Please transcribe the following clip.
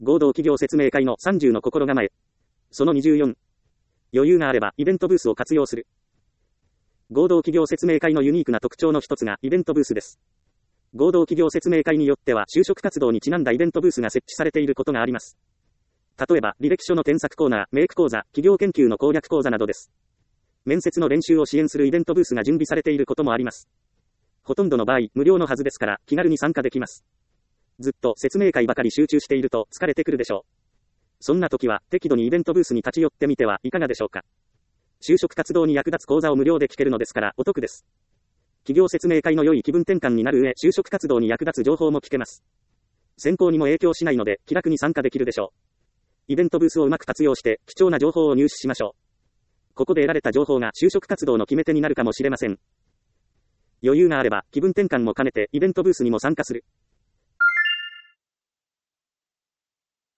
合同企業説明会の30の心構え。その24。余裕があればイベントブースを活用する。合同企業説明会のユニークな特徴の一つがイベントブースです。合同企業説明会によっては就職活動にちなんだイベントブースが設置されていることがあります。例えば履歴書の添削コーナー、メイク講座、企業研究の攻略講座などです。面接の練習を支援するイベントブースが準備されていることもあります。ほとんどの場合無料のはずですから気軽に参加できます。ずっと説明会ばかり集中していると疲れてくるでしょう。そんな時は適度にイベントブースに立ち寄ってみてはいかがでしょうか。就職活動に役立つ講座を無料で聞けるのですからお得です。企業説明会の良い気分転換になる上、就職活動に役立つ情報も聞けます。選考にも影響しないので気楽に参加できるでしょう。イベントブースをうまく活用して貴重な情報を入手しましょう。ここで得られた情報が就職活動の決め手になるかもしれません。余裕があれば気分転換も兼ねてイベントブースにも参加する。